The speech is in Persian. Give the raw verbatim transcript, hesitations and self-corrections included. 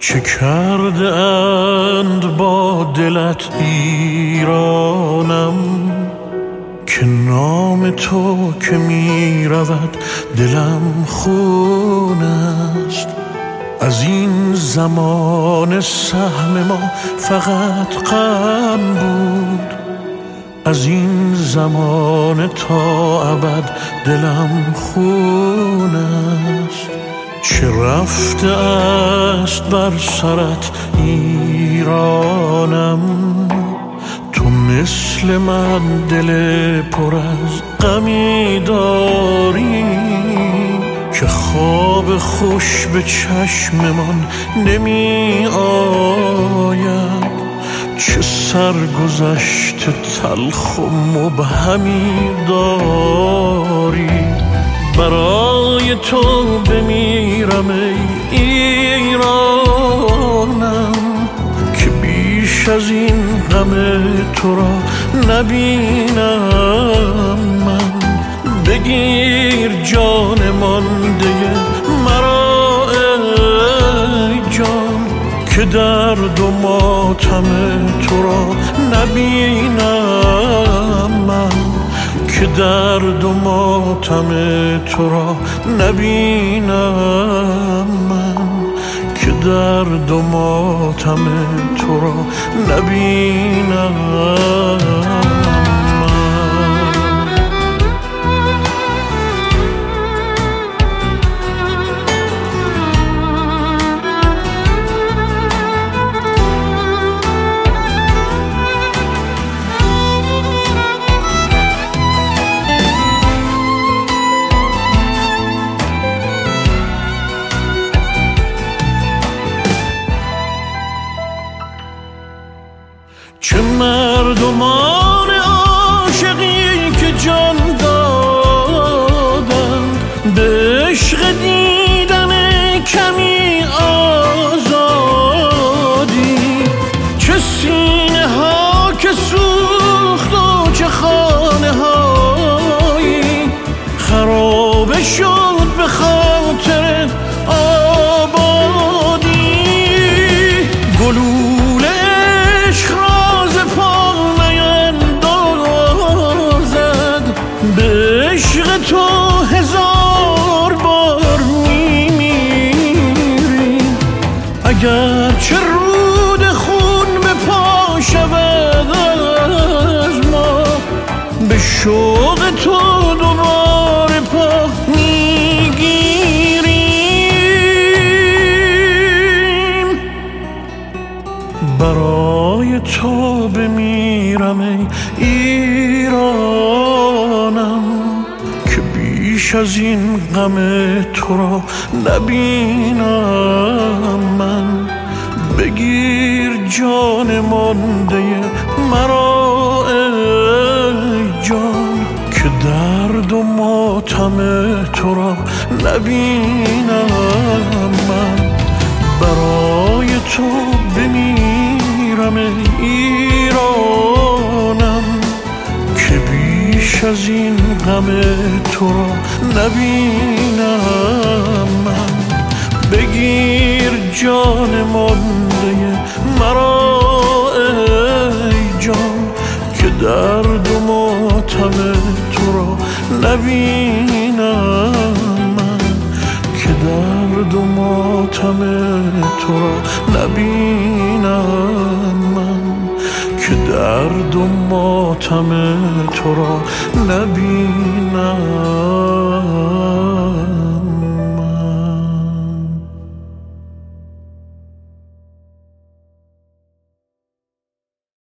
چه کرده اند با دلت ایرانم که نام تو که می رود دلم خون است. از این زمان سهم ما فقط غم بود، از این زمان تا ابد دلم خون است. چه رفته است بر سرت ایرانم، تو مثل من دل پر از غمی داری که خواب خوش به چشممان نمی آید. چه سرگذشت تلخ و مبهمی داری، برای تو بمیرم ای ایرانم که بیش از این غم تو را نبینم من. بگیر جان مانده مرا ای جان که درد و ماتم تو را نبینم من، که درد و ماتم تو را نبینم من، که درد و ماتم تو را نبینم من. چه مردمان عاشقی که جان دادند به عشق دیدن کمی آزادی. چه سینه ها که سوخت و چه خانه هایی خراب شد به خاطر آبادی. گلوله عشق تو هزار بار میمیریم، اگر چه رود خون به پا شود از ما، به شوق تو دوباره پا میگیریم. برای تو بمیرم ای ایرانم که بیش از این غم تو را نبینم من. بگیر جان مانده مرا ای جان که درد و ماتم تو را نبینم من. برای تو بمیرم ای ایرانم که بیش از این غم تو را نبینم من. بگیر جان مانده مرا ای جان که درد و ماتم تو را نبینم من، که درد و ماتم تو را نبینم من، که درد و ماتم تو را نبینم.